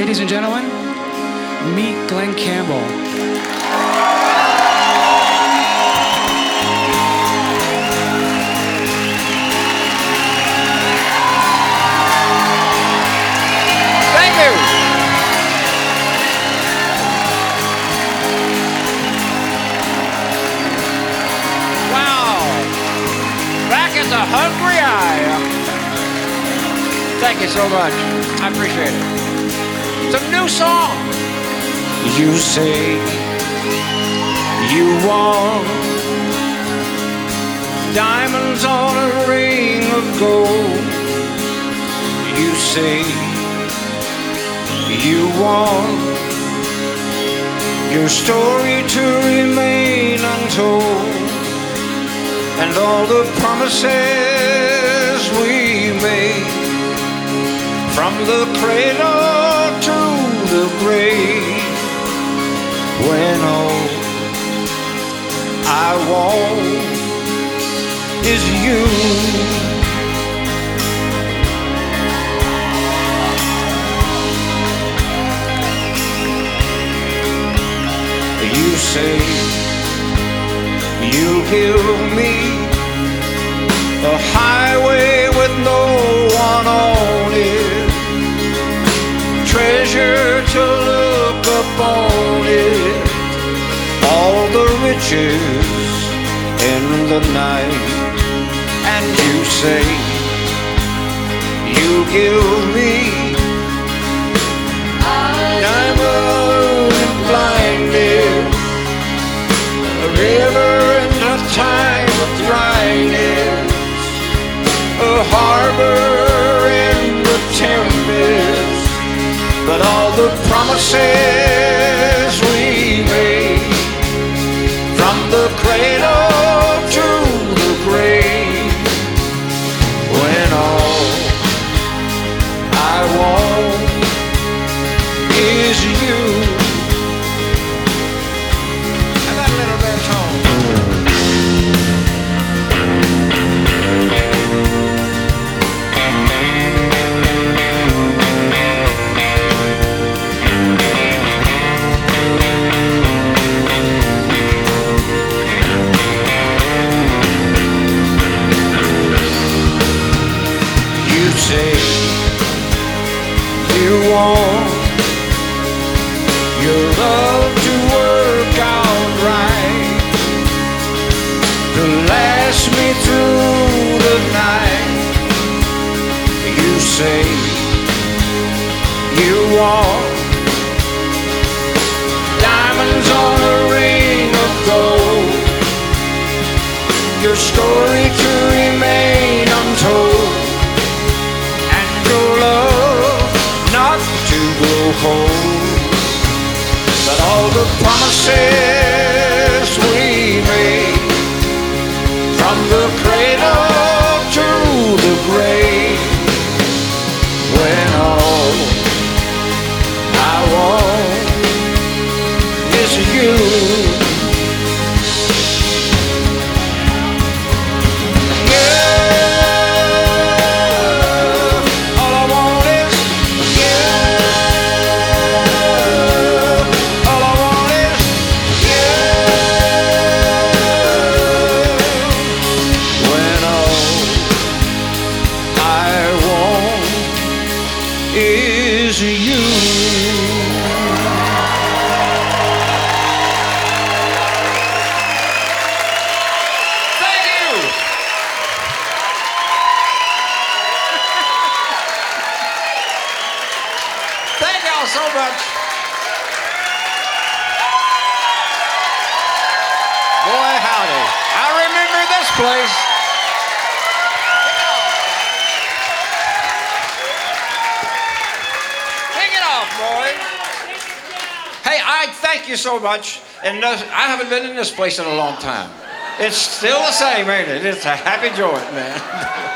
Ladies and gentlemen, meet Glen Campbell. Thank you. Wow. Back at the Hungry Eye. Thank you so much. I appreciate it. It's a new song. You say you want diamonds on a ring of gold. You say you want your story to remain untold, and all the promises we made from the cradle to the grave, when all I want is you. You say you'll give me a highway with no one on it, treasure to look upon it, all the riches in the night. And you say you give me diamond and blindness, a river in a time of dryness, a harbor in the tempest, but all the promises we made from the cradle to the grave, when all I want is you. I got a little bit of tone. You say you want your love to work out right, to last me through the night. You say you want diamonds on a ring of gold, your story to remain untold, and your love not to grow cold, but all the promises we made from the cradle to the grave, when all I want is you. Is you. Thank you. Thank y'all so much. Boy, howdy. I remember this place. Hey, I thank you so much, and I haven't been in this place in a long time. It's still the same, ain't it? It's a happy joint, man.